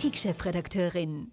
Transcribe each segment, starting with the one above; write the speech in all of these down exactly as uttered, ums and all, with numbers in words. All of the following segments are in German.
Politik-Chefredakteurin.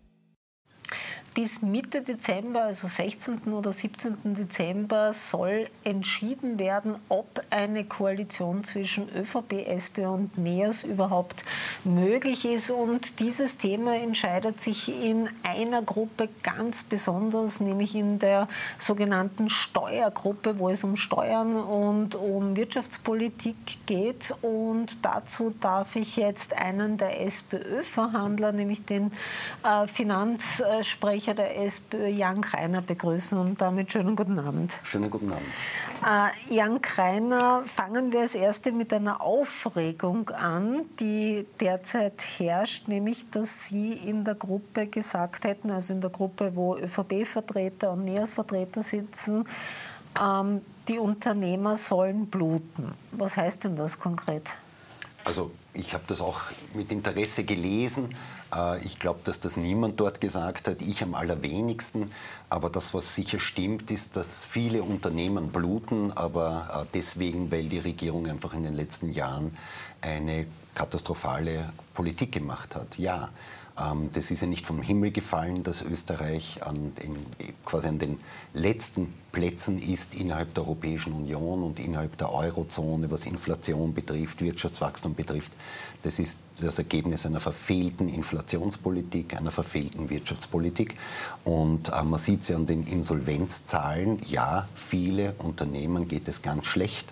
Bis Mitte Dezember, also sechzehnten oder siebzehnten Dezember, soll entschieden werden, ob eine Koalition zwischen ÖVP, SPÖ und NEOS überhaupt möglich ist. Und dieses Thema entscheidet sich in einer Gruppe ganz besonders, nämlich in der sogenannten Steuergruppe, wo es um Steuern und um Wirtschaftspolitik geht. Und dazu darf ich jetzt einen der SPÖ-Verhandler, nämlich den äh, Finanzsprecher der SPÖ, Jan Greiner, begrüßen und damit schönen guten Abend. Schönen guten Abend. Äh, Jan Greiner, fangen wir als Erste mit einer Aufregung an, die derzeit herrscht, nämlich, dass Sie in der Gruppe gesagt hätten, also in der Gruppe, wo ÖVP-Vertreter und NEOS-Vertreter sitzen, ähm, die Unternehmer sollen bluten. Was heißt denn das konkret? Also ich habe das auch mit Interesse gelesen. Ich glaube, dass das niemand dort gesagt hat, ich am allerwenigsten. Aber das, was sicher stimmt, ist, dass viele Unternehmen bluten, aber deswegen, weil die Regierung einfach in den letzten Jahren eine katastrophale Politik gemacht hat. Ja, das ist ja nicht vom Himmel gefallen, dass Österreich an den, quasi an den letzten Plätzen ist innerhalb der Europäischen Union und innerhalb der Eurozone, was Inflation betrifft, Wirtschaftswachstum betrifft. Das ist das Ergebnis einer verfehlten Inflationspolitik, einer verfehlten Wirtschaftspolitik. Und äh, man sieht es ja an den Insolvenzzahlen, ja, viele Unternehmen geht es ganz schlecht.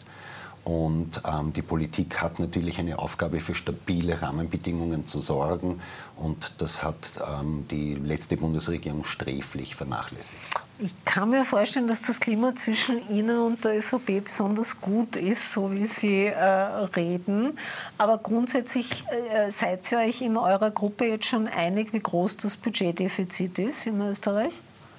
Und ähm, die Politik hat natürlich eine Aufgabe, für stabile Rahmenbedingungen zu sorgen. Und das hat ähm, die letzte Bundesregierung sträflich vernachlässigt. Ich kann mir vorstellen, dass das Klima zwischen Ihnen und der ÖVP besonders gut ist, so wie Sie äh, reden. Aber grundsätzlich äh, seid ihr euch in eurer Gruppe jetzt schon einig, wie groß das Budgetdefizit ist in Österreich?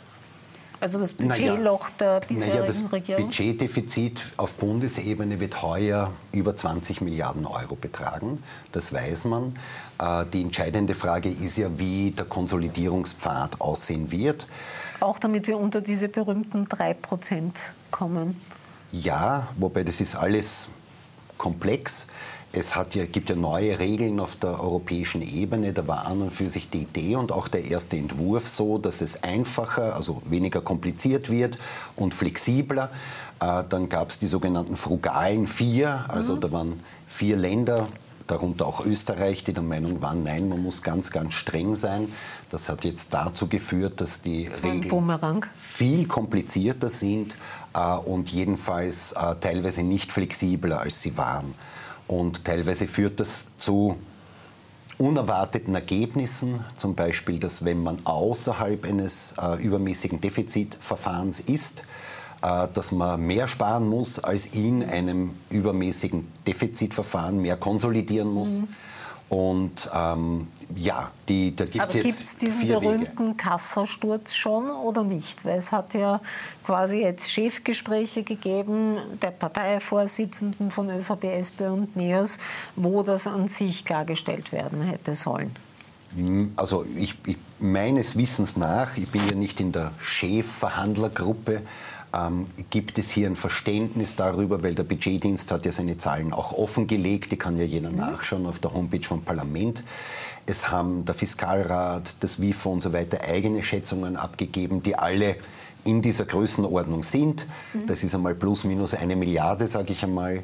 Also das Budgetloch der bisherigen naja, das Regierung? Das Budgetdefizit auf Bundesebene wird heuer über zwanzig Milliarden Euro betragen. Das weiß man. Die entscheidende Frage ist ja, wie der Konsolidierungspfad aussehen wird. Auch damit wir unter diese berühmten drei Prozent kommen. Ja, wobei das ist alles komplex. Es hat ja, gibt ja neue Regeln auf der europäischen Ebene. Da war an und für sich die Idee und auch der erste Entwurf so, dass es einfacher, also weniger kompliziert wird und flexibler. Äh, dann gab es die sogenannten frugalen Vier. Also mhm. da waren vier Länder, darunter auch Österreich, die der Meinung waren, nein, man muss ganz, ganz streng sein. Das hat jetzt dazu geführt, dass die so Regeln Bumerang. viel komplizierter sind äh, und jedenfalls äh, teilweise nicht flexibler, als sie waren. Und teilweise führt das zu unerwarteten Ergebnissen, zum Beispiel, dass wenn man außerhalb eines äh, übermäßigen Defizitverfahrens ist, äh, dass man mehr sparen muss, als in einem übermäßigen Defizitverfahren mehr konsolidieren muss. Mhm. Und ähm, ja, die, da gibt es jetzt gibt's diesen vier berühmten Wege. Kassasturz schon oder nicht? Weil es hat ja quasi jetzt Chefgespräche gegeben der Parteivorsitzenden von ÖVP, SPÖ und NEOS, wo das an sich klargestellt werden hätte sollen. Also ich, ich, meines Wissens nach, ich bin ja nicht in der Chefverhandlergruppe, Ähm, gibt es hier ein Verständnis darüber, weil der Budgetdienst hat ja seine Zahlen auch offengelegt, die kann ja jeder mhm. nachschauen auf der Homepage vom Parlament. Es haben der Fiskalrat, das W I F O und so weiter eigene Schätzungen abgegeben, die alle in dieser Größenordnung sind. Mhm. Das ist einmal plus minus eine Milliarde, sage ich einmal.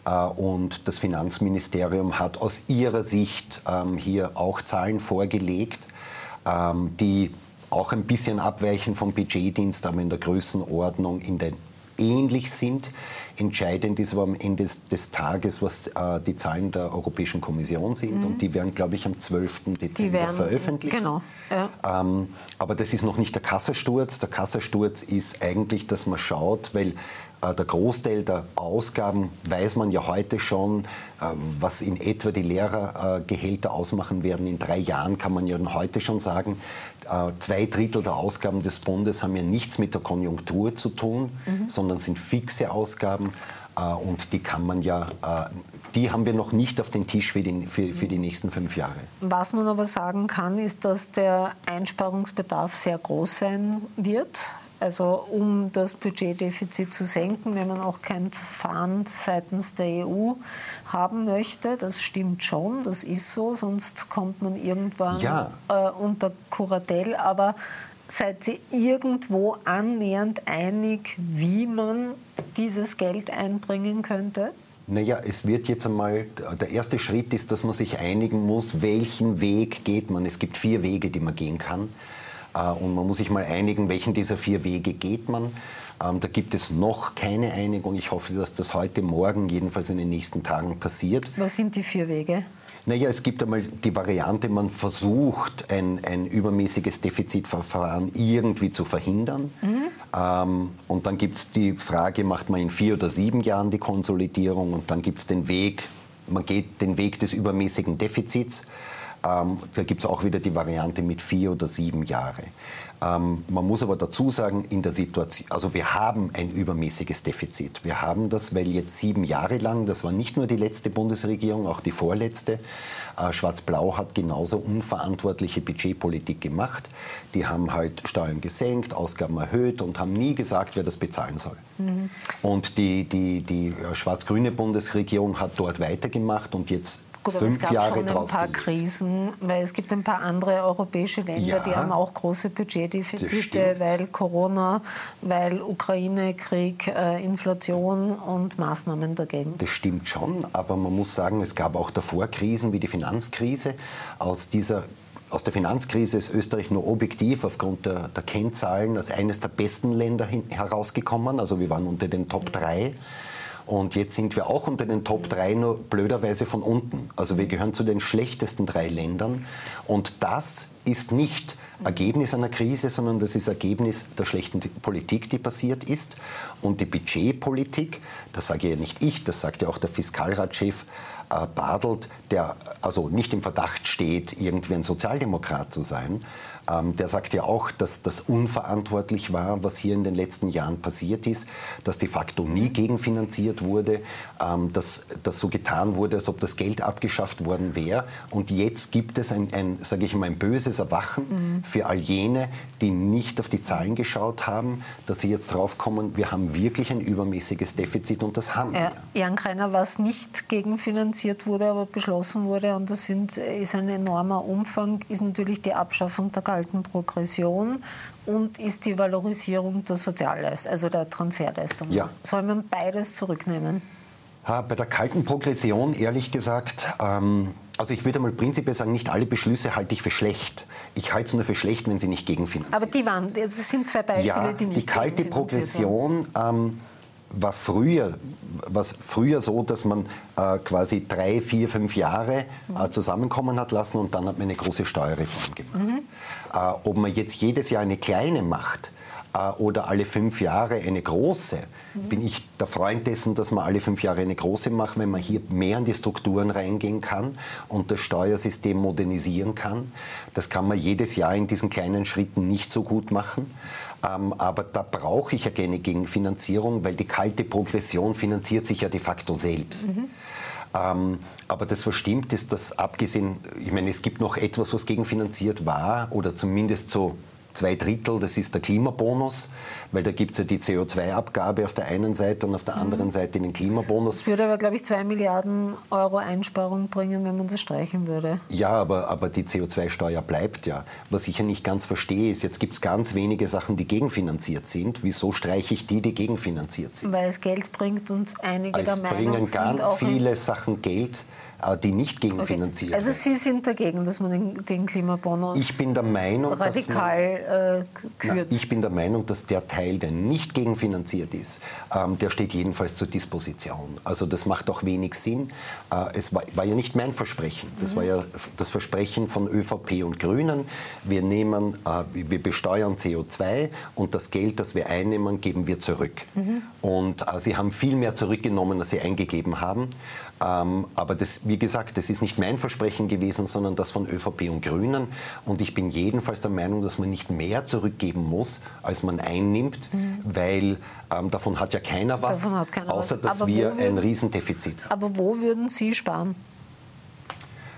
Und das Finanzministerium hat aus ihrer Sicht ähm, hier auch Zahlen vorgelegt, ähm, die auch ein bisschen abweichen vom Budgetdienst, aber in der Größenordnung in den ähnlich sind. Entscheidend ist aber am Ende des, des Tages, was äh, die Zahlen der Europäischen Kommission sind. Mhm. Und die werden, glaube ich, am zwölften Dezember werden, veröffentlicht. Genau. Ja. Ähm, aber das ist noch nicht der Kassasturz. Der Kassasturz ist eigentlich, dass man schaut, weil äh, der Großteil der Ausgaben weiß man ja heute schon, äh, was in etwa die Lehrergehälter äh, ausmachen werden. In drei Jahren kann man ja heute schon sagen, äh, zwei Drittel der Ausgaben des Bundes haben ja nichts mit der Konjunktur zu tun, mhm. sondern sind fixe Ausgaben. Und die kann man ja, die haben wir noch nicht auf den Tisch für die, für, für die nächsten fünf Jahre. Was man aber sagen kann, ist, dass der Einsparungsbedarf sehr groß sein wird Also um das Budgetdefizit zu senken, wenn man auch kein Verfahren seitens der E U haben möchte. Das stimmt schon, das ist so, sonst kommt man irgendwann ja. äh, unter Kuratel. Aber seid ihr irgendwo annähernd einig, wie man dieses Geld einbringen könnte? Naja, es wird jetzt einmal, der erste Schritt ist, dass man sich einigen muss, welchen Weg geht man. Es gibt vier Wege, die man gehen kann. Und man muss sich mal einigen, welchen dieser vier Wege geht man. Ähm, da gibt es noch keine Einigung. Ich hoffe, dass das heute, morgen, jedenfalls in den nächsten Tagen passiert. Was sind die vier Wege? Naja, es gibt einmal die Variante, man versucht, ein, ein übermäßiges Defizitverfahren irgendwie zu verhindern. Mhm. Ähm, und dann gibt es die Frage, macht man in vier oder sieben Jahren die Konsolidierung? Und dann gibt es den Weg, man geht den Weg des übermäßigen Defizits. Ähm, da gibt es auch wieder die Variante mit vier oder sieben Jahre. Ähm, man muss aber dazu sagen, in der Situation, also wir haben ein übermäßiges Defizit. Wir haben das, weil jetzt sieben Jahre lang, das war nicht nur die letzte Bundesregierung, auch die vorletzte, äh, Schwarz-Blau hat genauso unverantwortliche Budgetpolitik gemacht. Die haben halt Steuern gesenkt, Ausgaben erhöht und haben nie gesagt, wer das bezahlen soll. Mhm. Und die, die, die schwarz-grüne Bundesregierung hat dort weitergemacht und jetzt Gut, aber fünf es gab Jahre schon ein paar Krisen, weil es gibt ein paar andere europäische Länder, ja, die haben auch große Budgetdefizite, weil Corona, weil Ukraine-Krieg, äh, Inflation und Maßnahmen dagegen. Das stimmt schon, aber man muss sagen, es gab auch davor Krisen wie die Finanzkrise. Aus dieser Aus der Finanzkrise ist Österreich nur objektiv aufgrund der, der Kennzahlen als eines der besten Länder hin, herausgekommen. Also wir waren unter den Top drei. Und jetzt sind wir auch unter den Top drei, nur blöderweise von unten. Also wir gehören zu den schlechtesten drei Ländern. Und das ist nicht Ergebnis einer Krise, sondern das ist Ergebnis der schlechten Politik, die passiert ist. Und die Budgetpolitik, das sage ja nicht ich, das sagt ja auch der Fiskalratschef äh, Bartelt, der also nicht im Verdacht steht, irgendwie ein Sozialdemokrat zu sein. Ähm, der sagt ja auch, dass das unverantwortlich war, was hier in den letzten Jahren passiert ist, dass de facto nie gegenfinanziert wurde, ähm, dass das so getan wurde, als ob das Geld abgeschafft worden wäre. Und jetzt gibt es ein, ein sage ich mal, ein böses Erwachen mhm. für all jene, die nicht auf die Zahlen geschaut haben, dass sie jetzt draufkommen, wir haben wirklich ein übermäßiges Defizit und das haben ja, wir. Jan Kreiner, was nicht gegenfinanziert wurde, aber beschlossen wurde, und das sind, ist ein enormer Umfang, ist natürlich die Abschaffung der kalten Progression und ist die Valorisierung der Sozialleistung, also der Transferleistungen. Ja. Soll man beides zurücknehmen? Bei der kalten Progression, ehrlich gesagt, ähm, also ich würde mal prinzipiell sagen, nicht alle Beschlüsse halte ich für schlecht. Ich halte es nur für schlecht, wenn sie nicht gegenfinanziert sind. Aber die waren, das sind zwei Beispiele, ja, die nicht die kalte Progression ähm, war früher, was früher so, dass man äh, quasi drei, vier, fünf Jahre äh, zusammenkommen hat lassen und dann hat man eine große Steuerreform gemacht. Mhm. Äh, ob man jetzt jedes Jahr eine kleine macht äh, oder alle fünf Jahre eine große, mhm. bin ich der Freund dessen, dass man alle fünf Jahre eine große macht, wenn man hier mehr in die Strukturen reingehen kann und das Steuersystem modernisieren kann. Das kann man jedes Jahr in diesen kleinen Schritten nicht so gut machen. Ähm, aber da brauche ich ja keine Gegenfinanzierung, weil die kalte Progression finanziert sich ja de facto selbst. Mhm. Ähm, aber das, was stimmt, ist, dass abgesehen, ich meine, es gibt noch etwas, was gegenfinanziert war oder zumindest so zwei Drittel, das ist der Klimabonus, weil da gibt es ja die C O zwei Abgabe auf der einen Seite und auf der anderen Seite den Klimabonus. Das würde aber, glaube ich, zwei Milliarden Euro Einsparung bringen, wenn man das streichen würde. Ja, aber, aber die C O zwei Steuer bleibt ja. Was ich ja nicht ganz verstehe, ist, jetzt gibt es ganz wenige Sachen, die gegenfinanziert sind. Wieso streiche ich die, die gegenfinanziert sind? Weil es Geld bringt und einige es der Meinung sind bringen ganz auch viele Sachen Geld, die nicht gegenfinanziert okay. Also Sie sind dagegen, dass man den, den Klimabonus ich bin der Meinung, radikal dass man, äh, kürzt? Na, ich bin der Meinung, dass der Teil, der nicht gegenfinanziert ist, ähm, der steht jedenfalls zur Disposition. Also das macht auch wenig Sinn. Äh, es war, war ja nicht mein Versprechen. Das mhm. war ja das Versprechen von ÖVP und Grünen. Wir, nehmen, äh, wir besteuern C O zwei und das Geld, das wir einnehmen, geben wir zurück. Mhm. Und äh, sie haben viel mehr zurückgenommen, als sie eingegeben haben. Ähm, aber das, wie gesagt, das ist nicht mein Versprechen gewesen, sondern das von ÖVP und Grünen. Und ich bin jedenfalls der Meinung, dass man nicht mehr zurückgeben muss, als man einnimmt, mhm. weil ähm, davon hat ja keiner was, hat keiner außer was. dass aber wir würden, ein Riesendefizit haben. Aber wo würden Sie sparen?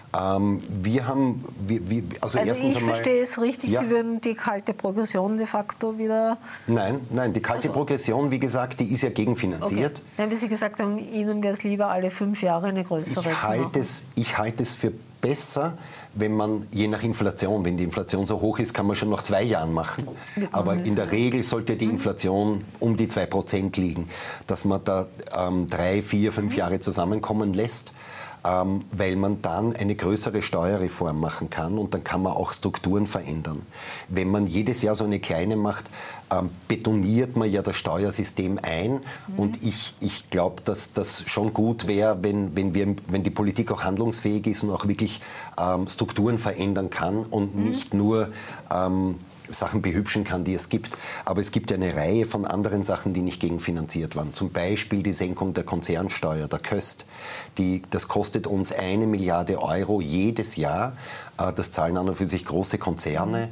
Ähm, wir haben, wir, wir, also, also erstens ich einmal, verstehe es richtig, ja. Sie würden die kalte Progression de facto wieder... Nein, nein, die kalte also. Progression, wie gesagt, die ist ja gegenfinanziert. Okay. Nein, wie Sie gesagt haben, Ihnen wäre es lieber, alle fünf Jahre eine größere ich zu halte machen. es, Ich halte es für besser, wenn man, je nach Inflation, wenn die Inflation so hoch ist, kann man schon nach zwei Jahren machen. Aber in der Regel sollte die Inflation um die zwei Prozent liegen, dass man da ähm, drei, vier, fünf Jahre zusammenkommen lässt. Ähm, weil man dann eine größere Steuerreform machen kann und dann kann man auch Strukturen verändern. Wenn man jedes Jahr so eine kleine macht, ähm, betoniert man ja das Steuersystem ein mhm. und ich, ich glaube, dass das schon gut wäre, wenn, wenn, wir, wenn die Politik auch handlungsfähig ist und auch wirklich ähm, Strukturen verändern kann und mhm. nicht nur ähm, Sachen behübschen kann, die es gibt. Aber es gibt ja eine Reihe von anderen Sachen, die nicht gegenfinanziert waren. Zum Beispiel die Senkung der Konzernsteuer, der Köst. Die, das kostet uns eine Milliarde Euro jedes Jahr. Das zahlen an und für sich große Konzerne,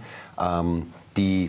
die,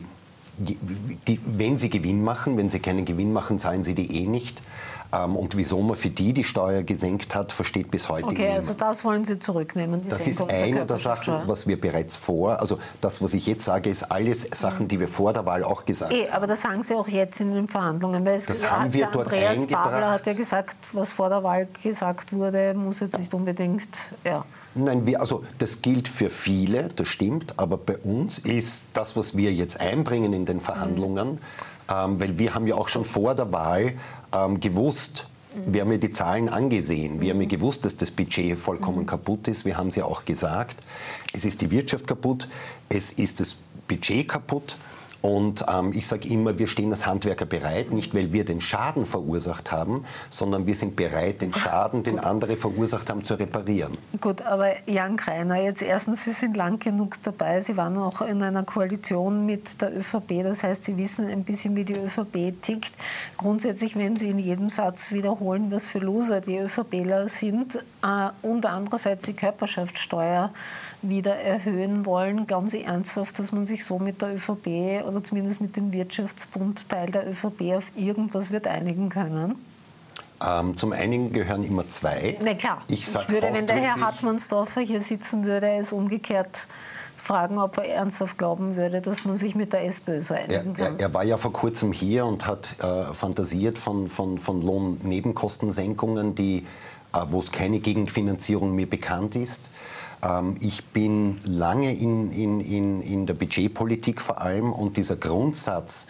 die, wenn sie Gewinn machen, wenn sie keinen Gewinn machen, zahlen sie die eh nicht. Und wieso man für die die Steuer gesenkt hat, versteht bis heute niemand. Okay, also das wollen Sie zurücknehmen. Die das Senkung ist eine der, der Sachen, was wir bereits vor, also das, was ich jetzt sage, ist alles Sachen, die wir vor der Wahl auch gesagt eh, haben. Aber das sagen Sie auch jetzt in den Verhandlungen. Weil es das haben wir der dort Andreas eingebracht. Babler hat ja gesagt, was vor der Wahl gesagt wurde, muss jetzt nicht unbedingt... Ja. Nein, wir, also das gilt für viele, das stimmt, aber bei uns ist das, was wir jetzt einbringen in den Verhandlungen, mhm. ähm, weil wir haben ja auch schon vor der Wahl ähm, gewusst, wir haben ja die Zahlen angesehen. Wir haben ja gewusst, dass das Budget vollkommen mhm. kaputt ist. Wir haben es ja auch gesagt. Es ist die Wirtschaft kaputt, es ist das Budget kaputt. Und ähm, ich sage immer, wir stehen als Handwerker bereit, nicht weil wir den Schaden verursacht haben, sondern wir sind bereit, den Schaden, den andere verursacht haben, zu reparieren. Gut, aber Jan Greiner, jetzt erstens, Sie sind lang genug dabei. Sie waren auch in einer Koalition mit der ÖVP. Das heißt, Sie wissen ein bisschen, wie die ÖVP tickt. Grundsätzlich, wenn Sie in jedem Satz wiederholen, was für Loser die ÖVPler sind äh, und andererseits die Körperschaftssteuer wieder erhöhen wollen. Glauben Sie ernsthaft, dass man sich so mit der ÖVP oder zumindest mit dem Wirtschaftsbundteil der ÖVP auf irgendwas wird einigen können? Ähm, zum einen gehören immer zwei. Na klar, ich, ich würde, wenn der Herr Hartmannsdorfer hier sitzen würde, es umgekehrt fragen, ob er ernsthaft glauben würde, dass man sich mit der SPÖ so einigen er, kann. Er, er war ja vor kurzem hier und hat äh, fantasiert von, von, von Lohnnebenkostensenkungen, die, äh, wo es keine Gegenfinanzierung mehr bekannt ist. Ich bin lange in, in, in, in der Budgetpolitik vor allem und dieser Grundsatz,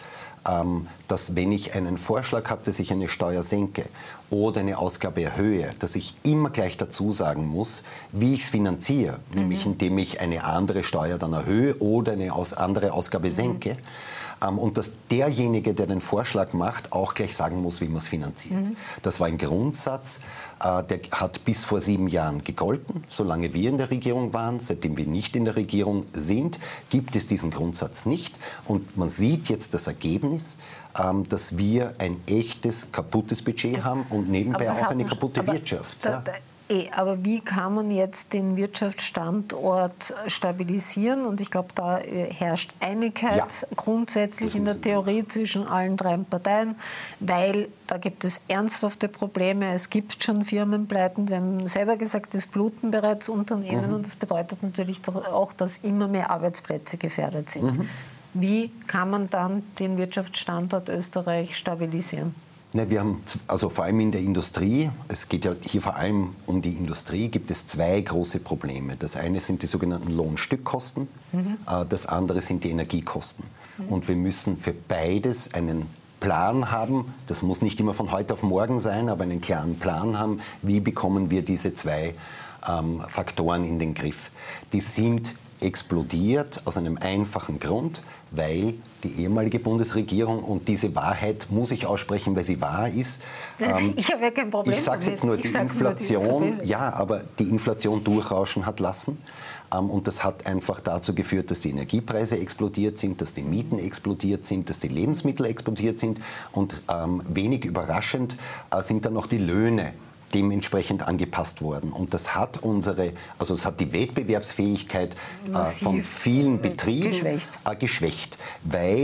dass wenn ich einen Vorschlag habe, dass ich eine Steuer senke oder eine Ausgabe erhöhe, dass ich immer gleich dazu sagen muss, wie ich es finanziere, mhm. nämlich indem ich eine andere Steuer dann erhöhe oder eine andere Ausgabe senke. Mhm. Und dass derjenige, der den Vorschlag macht, auch gleich sagen muss, wie man es finanziert. Mhm. Das war ein Grundsatz, der hat bis vor sieben Jahren gegolten, solange wir in der Regierung waren. Seitdem wir nicht in der Regierung sind, gibt es diesen Grundsatz nicht. Und man sieht jetzt das Ergebnis, dass wir ein echtes, kaputtes Budget haben und nebenbei auch eine kaputte Wirtschaft. Da, da, Eh, aber wie kann man jetzt den Wirtschaftsstandort stabilisieren? Und ich glaube, da herrscht Einigkeit ja, grundsätzlich in der Theorie zwischen allen drei Parteien, weil da gibt es ernsthafte Probleme. Es gibt schon Firmenpleiten. Sie haben selber gesagt, es bluten bereits Unternehmen. Mhm. Und das bedeutet natürlich auch, dass immer mehr Arbeitsplätze gefährdet sind. Mhm. Wie kann man dann den Wirtschaftsstandort Österreich stabilisieren? Ne, wir haben, also vor allem in der Industrie, es geht ja hier vor allem um die Industrie, gibt es zwei große Probleme. Das eine sind die sogenannten Lohnstückkosten, mhm. das andere sind die Energiekosten. Mhm. Und wir müssen für beides einen Plan haben, das muss nicht immer von heute auf morgen sein, aber einen klaren Plan haben, wie bekommen wir diese zwei ähm, Faktoren in den Griff. Die sind explodiert aus einem einfachen Grund, weil die ehemalige Bundesregierung, und diese Wahrheit muss ich aussprechen, weil sie wahr ist. Ähm, ich habe ja kein Problem. Ich sage jetzt nur, die Inflation, nur die ja, aber die Inflation durchrauschen hat lassen. Ähm, und das hat einfach dazu geführt, dass die Energiepreise explodiert sind, dass die Mieten explodiert sind, dass die Lebensmittel explodiert sind. Und ähm, wenig überraschend äh, sind dann noch die Löhne dementsprechend angepasst worden. Und das hat unsere, also es hat die Wettbewerbsfähigkeit äh, von vielen Betrieben geschwächt. Äh, geschwächt, weil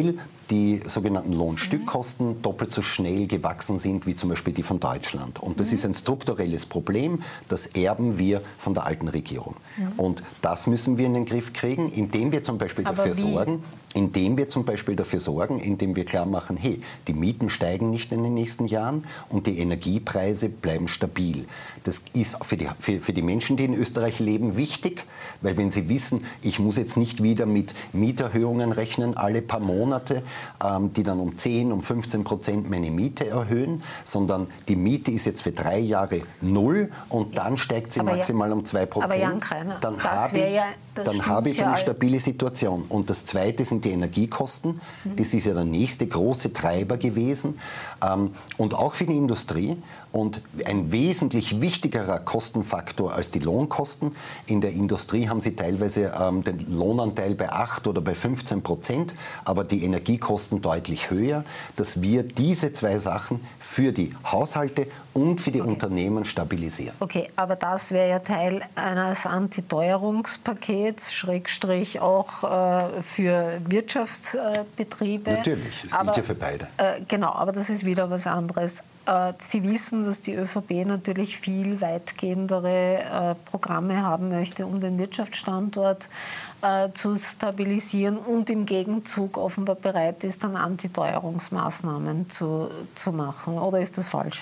die sogenannten Lohnstückkosten doppelt so schnell gewachsen sind wie zum Beispiel die von Deutschland. Und das mhm. ist ein strukturelles Problem, das erben wir von der alten Regierung. Mhm. Und das müssen wir in den Griff kriegen, indem wir zum Beispiel Aber dafür wie? sorgen, indem wir zum Beispiel dafür sorgen, indem wir klar machen, hey, die Mieten steigen nicht in den nächsten Jahren und die Energiepreise bleiben stabil. Das ist für die, für, für die Menschen, die in Österreich leben, wichtig, weil wenn sie wissen, ich muss jetzt nicht wieder mit Mieterhöhungen rechnen, alle paar Monate, ähm, die dann um zehn, um fünfzehn Prozent meine Miete erhöhen, sondern die Miete ist jetzt für drei Jahre null und dann steigt sie aber maximal ja, um zwei Prozent. Aber Jan Kreiner, dann das habe ich, ja, dann habe ich eine stabile Situation. Und das Zweite sind die Energiekosten. Mhm. Das ist ja der nächste große Treiber gewesen. Ähm, und auch für die Industrie. Und ein wesentlich wichtigerer Kostenfaktor als die Lohnkosten. In der Industrie haben sie teilweise ähm, den Lohnanteil bei acht oder bei fünfzehn Prozent, aber die Energiekosten deutlich höher, dass wir diese zwei Sachen für die Haushalte und für die okay. Unternehmen stabilisieren. Okay, aber das wäre ja Teil eines Antiteuerungspakets, Schrägstrich auch äh, für Wirtschaftsbetriebe. Natürlich, es gilt ja für beide. Äh, genau, aber das ist wieder was anderes. Sie wissen, dass die ÖVP natürlich viel weitgehendere äh, Programme haben möchte, um den Wirtschaftsstandort äh, zu stabilisieren und im Gegenzug offenbar bereit ist, dann Antiteuerungsmaßnahmen zu, zu machen. Oder ist das falsch?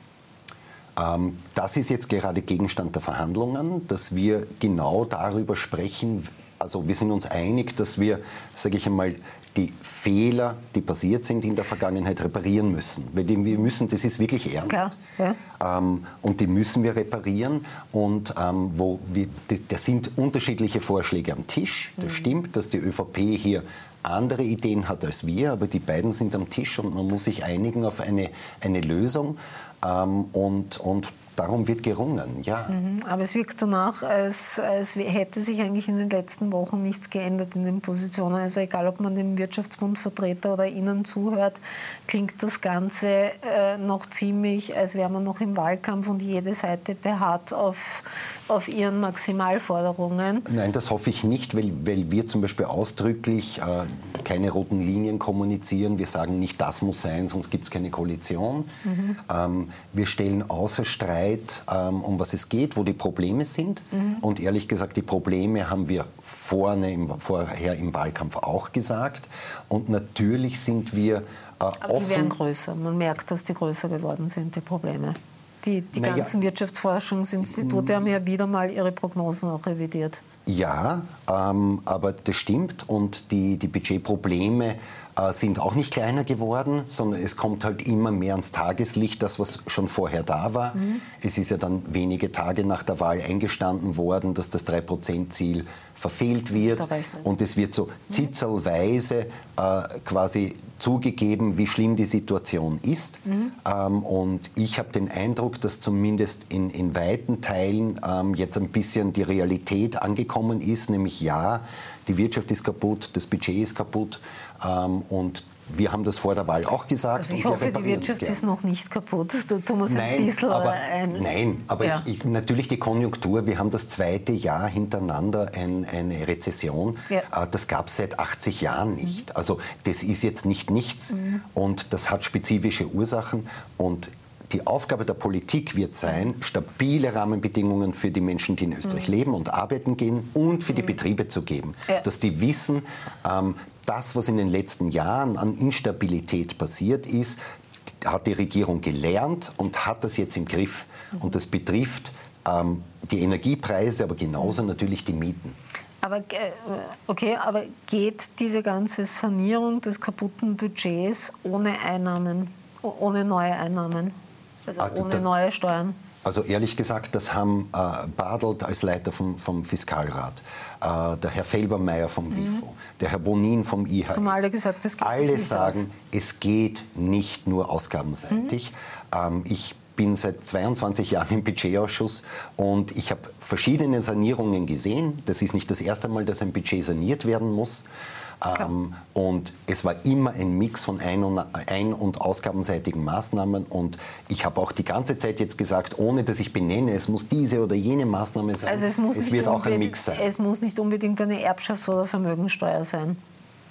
Ähm, das ist jetzt gerade Gegenstand der Verhandlungen, dass wir genau darüber sprechen. Also wir sind uns einig, dass wir, sage ich einmal, die Fehler, die passiert sind in der Vergangenheit, reparieren müssen. Weil die, wir müssen, das ist wirklich ernst. Klar, ja. ähm, und die müssen wir reparieren. Und ähm, wo wir, da sind unterschiedliche Vorschläge am Tisch. Das mhm. stimmt, dass die ÖVP hier andere Ideen hat als wir, aber die beiden sind am Tisch und man muss sich einigen auf eine, eine Lösung. Ähm, und, und darum wird gerungen, ja. Mhm, aber es wirkt danach, als, als hätte sich eigentlich in den letzten Wochen nichts geändert in den Positionen. Also egal, ob man dem Wirtschaftsbundvertreter oder Ihnen zuhört, klingt das Ganze äh, noch ziemlich, als wäre man noch im Wahlkampf und jede Seite beharrt auf, auf ihren Maximalforderungen. Nein, das hoffe ich nicht, weil, weil wir zum Beispiel ausdrücklich äh, keine roten Linien kommunizieren. Wir sagen nicht, das muss sein, sonst gibt es keine Koalition. Mhm. Ähm, wir stellen außer Streit, ähm, um was es geht, wo die Probleme sind. Mhm. Und ehrlich gesagt, die Probleme haben wir vorne im, vorher im Wahlkampf auch gesagt. Und natürlich sind wir äh, Aber offen. Die werden größer. Man merkt, dass die größer geworden sind, die Probleme. Die, die naja, ganzen Wirtschaftsforschungsinstitute haben ja wieder mal ihre Prognosen auch revidiert. Ja, ähm, aber das stimmt. Und die, die Budgetprobleme äh, sind auch nicht kleiner geworden, sondern es kommt halt immer mehr ans Tageslicht, das, was schon vorher da war. Mhm. Es ist ja dann wenige Tage nach der Wahl eingestanden worden, dass das drei Prozent Ziel verfehlt wird. Und es wird so zitzelweise äh, quasi zugegeben, wie schlimm die Situation ist. Mhm. Ähm, und ich habe den Eindruck, dass zumindest in, in weiten Teilen ähm, jetzt ein bisschen die Realität angekommen ist, nämlich ja, die Wirtschaft ist kaputt, das Budget ist kaputt ähm, und wir haben das vor der Wahl auch gesagt. Also ich hoffe, die Wirtschaft ist noch nicht kaputt. Du, du musst nein, ein bisschen aber, ein... Nein, aber ja. ich, ich, natürlich die Konjunktur. Wir haben das zweite Jahr hintereinander ein, eine Rezession. Ja. Das gab es seit achtzig Jahren nicht. Mhm. Also das ist jetzt nicht nichts. Mhm. Und das hat spezifische Ursachen. Und die Aufgabe der Politik wird sein, stabile Rahmenbedingungen für die Menschen, die in Österreich mhm. leben und arbeiten gehen und für die Betriebe zu geben. Ja. Dass die wissen, ähm, das, was in den letzten Jahren an Instabilität passiert ist, hat die Regierung gelernt und hat das jetzt im Griff. Mhm. Und das betrifft ähm, die Energiepreise, aber genauso mhm. natürlich die Mieten. Aber, okay, aber geht diese ganze Sanierung des kaputten Budgets ohne Einnahmen, ohne neue Einnahmen? Also ohne das, neue Steuern? Also ehrlich gesagt, das haben äh, Bartelt als Leiter vom, vom Fiskalrat, äh, der Herr Felbermeier vom mhm. WIFO, der Herr Bonin vom I H S. Haben alle gesagt, das geht alle nicht sagen, aus. Es geht nicht nur ausgabenseitig. Mhm. Ähm, ich bin seit zweiundzwanzig Jahren im Budgetausschuss und ich habe verschiedene Sanierungen gesehen. Das ist nicht das erste Mal, dass ein Budget saniert werden muss. Ähm, und es war immer ein Mix von ein- und, ein- und ausgabenseitigen Maßnahmen. Und ich habe auch die ganze Zeit jetzt gesagt, ohne dass ich benenne, es muss diese oder jene Maßnahme sein. Also es muss es wird auch ein Mix sein. Es muss nicht unbedingt eine Erbschafts- oder Vermögensteuer sein.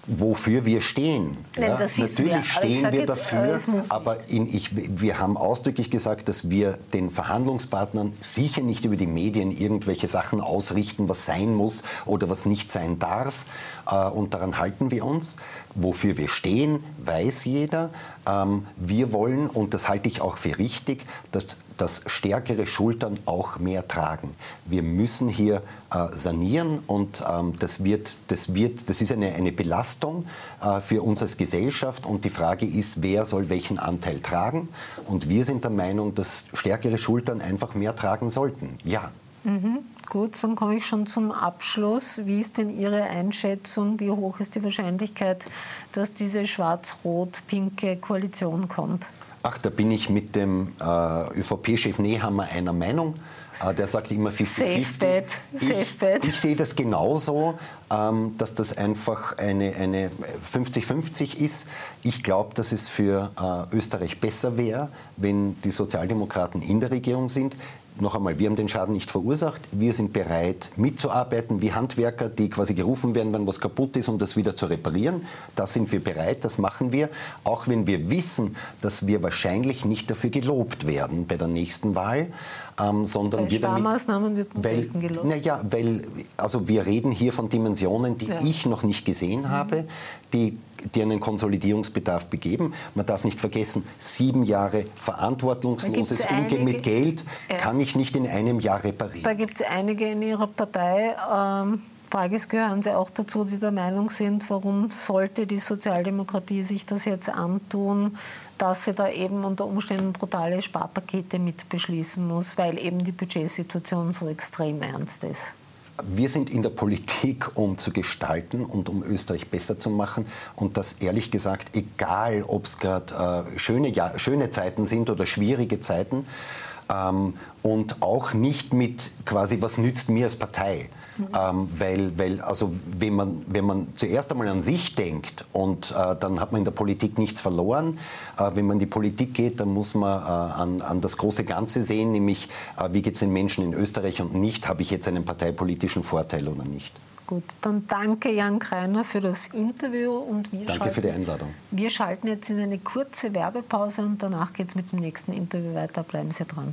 wofür wir stehen. Nein, ja, das wissen natürlich wir. stehen wir jetzt, dafür, äh, aber in, ich, wir haben ausdrücklich gesagt, dass wir den Verhandlungspartnern sicher nicht über die Medien irgendwelche Sachen ausrichten, was sein muss oder was nicht sein darf. Äh, und daran halten wir uns. Wofür wir stehen, weiß jeder. Ähm, wir wollen, und das halte ich auch für richtig, dass, dass stärkere Schultern auch mehr tragen. Wir müssen hier äh, sanieren und ähm, das, wird, das, wird, das ist eine, eine Belastung äh, für uns als Gesellschaft und die Frage ist, wer soll welchen Anteil tragen? Und wir sind der Meinung, dass stärkere Schultern einfach mehr tragen sollten. Ja. Mhm. Gut, dann komme ich schon zum Abschluss. Wie ist denn Ihre Einschätzung? Wie hoch ist die Wahrscheinlichkeit, dass diese schwarz-rot-pinke Koalition kommt? Ach, da bin ich mit dem äh, ÖVP-Chef Nehammer einer Meinung. Äh, der sagt immer fünfzig fünfzig. Safe bet, safe bet. Ich, ich sehe das genauso, ähm, dass das einfach eine, eine fünfzig fünfzig ist. Ich glaube, dass es für äh, Österreich besser wäre, wenn die Sozialdemokraten in der Regierung sind. Noch einmal, wir haben den Schaden nicht verursacht. Wir sind bereit, mitzuarbeiten, wie Handwerker, die quasi gerufen werden, wenn was kaputt ist, um das wieder zu reparieren. Da sind wir bereit, das machen wir. Auch wenn wir wissen, dass wir wahrscheinlich nicht dafür gelobt werden bei der nächsten Wahl, ähm, sondern bei wir damit... Sparmaßnahmen wird man weil, selten gelobt. Naja, weil, also wir reden hier von Dimensionen, die ja. ich noch nicht gesehen mhm. habe, die die einen Konsolidierungsbedarf begeben. Man darf nicht vergessen, sieben Jahre verantwortungsloses Umgehen mit Geld ja. kann ich nicht in einem Jahr reparieren. Da gibt es einige in Ihrer Partei, ähm, Frage ist, gehören Sie auch dazu, die der Meinung sind, warum sollte die Sozialdemokratie sich das jetzt antun, dass sie da eben unter Umständen brutale Sparpakete mit beschließen muss, weil eben die Budgetsituation so extrem ernst ist? Wir sind in der Politik, um zu gestalten und um Österreich besser zu machen. Und das ehrlich gesagt, egal ob es gerade äh, schöne, ja, schöne Zeiten sind oder schwierige Zeiten. Ähm, und auch nicht mit quasi, was nützt mir als Partei? Mhm. Ähm, weil, weil also wenn man, wenn man zuerst einmal an sich denkt und äh, dann hat man in der Politik nichts verloren. Äh, wenn man in die Politik geht, dann muss man äh, an, an das große Ganze sehen, nämlich äh, wie geht es den Menschen in Österreich und nicht, habe ich jetzt einen parteipolitischen Vorteil oder nicht. Gut, dann danke Jan Greiner für das Interview. Und wir danke schalten, für die Einladung. Wir schalten jetzt in eine kurze Werbepause und danach geht es mit dem nächsten Interview weiter. Bleiben Sie dran.